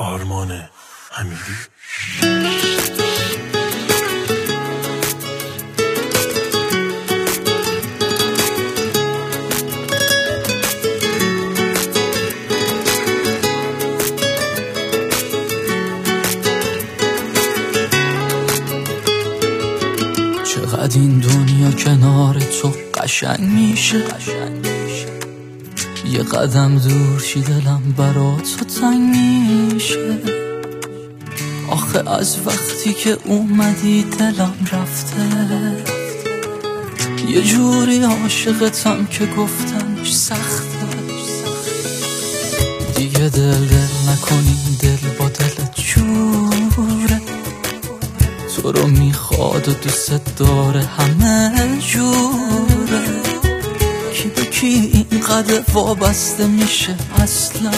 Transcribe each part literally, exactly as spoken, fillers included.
آرمان حمیدی. چقدر این دنیا کنار تو قشنگ میشه، یه قدم دور شی دلم برا تو تنگ میشه. آخه از وقتی که اومدی دلم رفته، یه جوری عاشقتم که گفتنش سخته. دیگه دل دل نکنی، دل با دلت جوره، تو رو میخواد و دوست داره همه جوره. کی به کی اینقدر وابسته میشه اصلا؟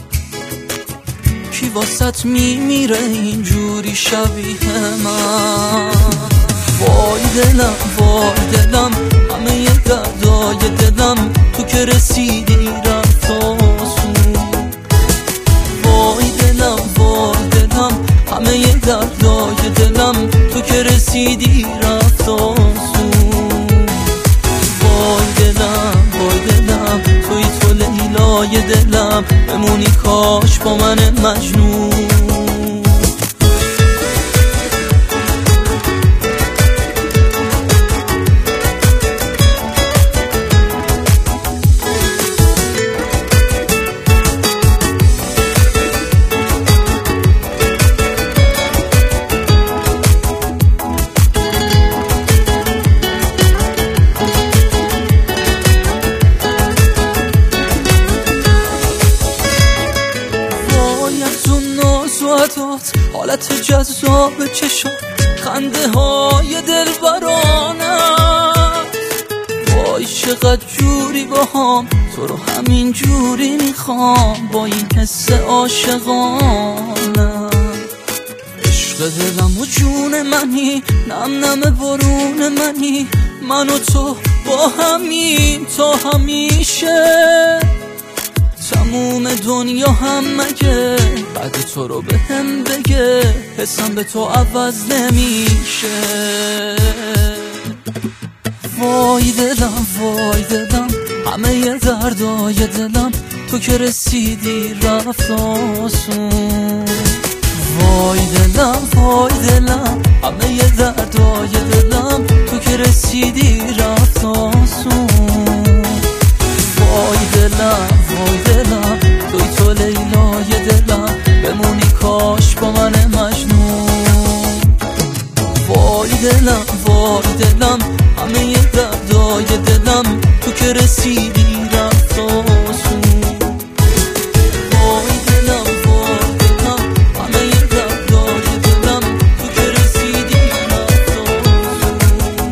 کی واسط میمیره اینجوری شبیه من؟ وای دلم وای دلم، همه ی دردای دلم تو که رسیدی رفت آسون. وای دلم وای دلم، همه ی دردای دلم تو که رسیدی رفت آسون. وای دلم وای دلم، توی تو لیلای دلم، بمونی کاش با من مجنون. حالت جذاب چشم، خنده های دل برانه. وای چقدر جوری با هم، تو رو همین جوری میخوام، با این حس عاشقانه. عشق دلم و جون منی، نم نم برون منی، من و تو با همین تا همیشه. تموم دنیا هم مگه بعد تو رو به هم بگه، حسم به تو عوض نمیشه. وای دلم وای دلم، همه ی دردای دلم تو که رسیدی رفت آسون. وای دلم وای دلم، همه ی دردای دلم تو که رسیدی رفت آسون. وای دلم وای دلم، توی تو لیلای دلم، بمونی کاش با من مجنون. وای دلم وای دلم، همه ی دردای دلم تو که رسیدی رفت آسون. وای دلم وای دلم، همه ی دردای دلم تو که رسیدی رفت آسون.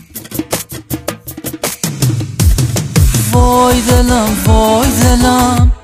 وای دلم وای دلم،